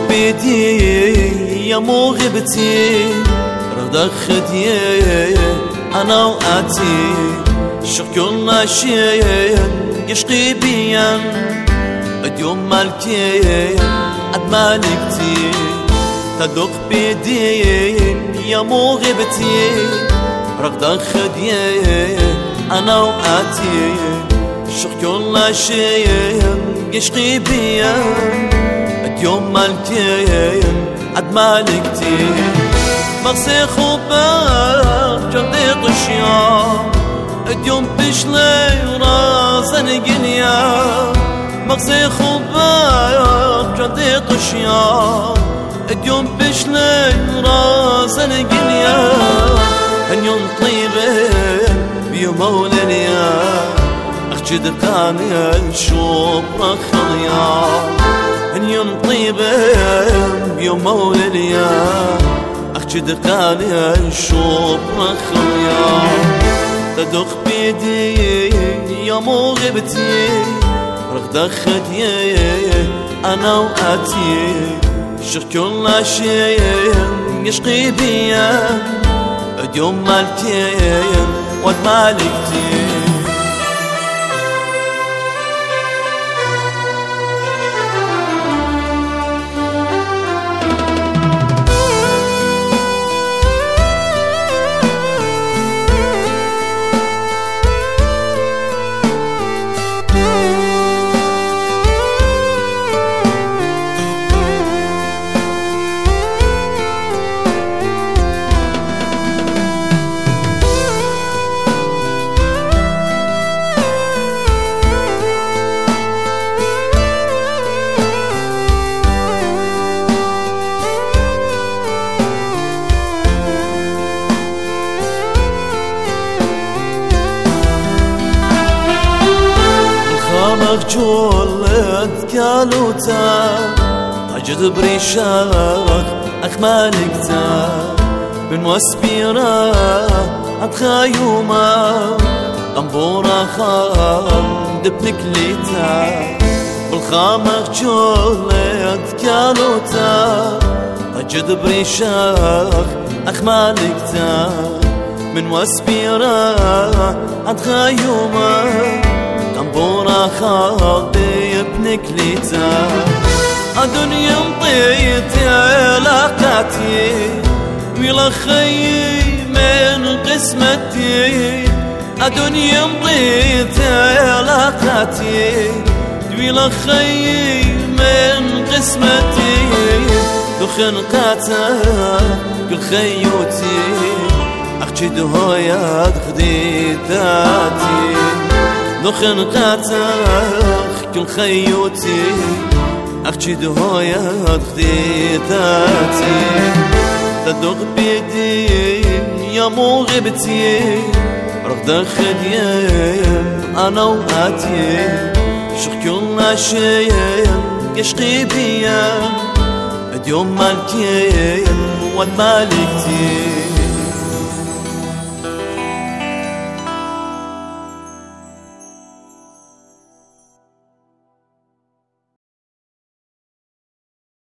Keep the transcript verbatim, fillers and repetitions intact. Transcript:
بيدي يا مو غبتي رضاك خدي أنا وآتي شق كل شيء يشقي بيا اليوم مالكي عد مالكتي تدق بيدي يا مو غبتي رضاك خدي أنا وآتي شق كل شيء يشقي بيا اليوم مالكي عد مالكتي مغسي خوبك جردي طشيا اليوم بشلي راسن قنيا مغسي خوبك جردي طشيا اليوم بشلي راسن قنيا اليوم طيبين بيوم مولانيا أخجد قاني الشوب رخليا اليوم طيبين بيوم مولانيا أخجد قاني الشوب رخليا تدق بيدي يا مو غبتي رغد خدي أنا وآتي شق كل شيء يشقي بيا اليوم مالكي واد مالكتي جولت كالوتا تجد بريشاك أخمالكتا من وسبيرا أتخايوما قنبورا خام دبنك ليتا بالخامك جولت كالوتا تجد بريشاك أخمالكتا من وسبيرا أتخايوما قنبورا خاضي ابنك ليتا الدنيا مطيت علاقاتي ويلا خيي من قسمتي الدنيا مطيت علاقاتي ويلا خيي من قسمتي دخن قاتا كل خيوتي أخجد هويات خديتاتي دخن قاتخ كل خيوتي أخجد هويات خديتاتي تدق بيدي يا مو غبتي رفض خديم أنا وآتي شق كل شيء يشقي بيا اليوم مالكي واد مالكتي